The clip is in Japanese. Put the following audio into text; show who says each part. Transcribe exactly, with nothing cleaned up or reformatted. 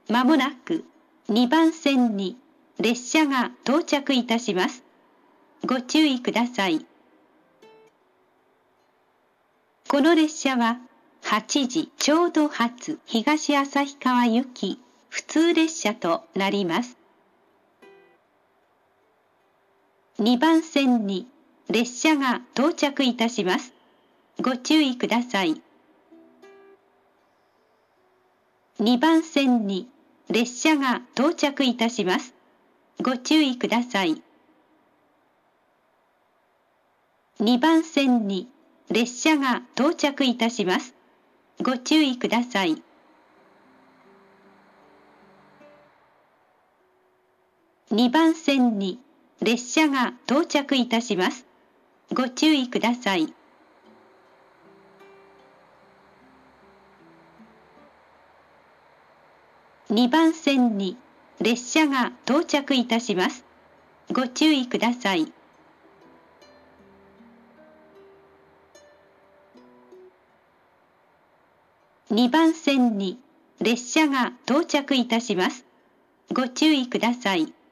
Speaker 1: まもなくにばん線に列車が到着いたします。ご注意ください。この列車ははちじちょうど発東旭川行き普通列車となります。にばん線に列車が到着いたします。ご注意ください。にばん線に列車が到着いたします。ご注意ください。にばん線に列車が到着いたします。ご注意ください。にばん線に列車が到着いたします。ご注意ください。にばん線に列車が到着いたします。ご注意ください。にばん線に列車が到着いたします。ご注意ください。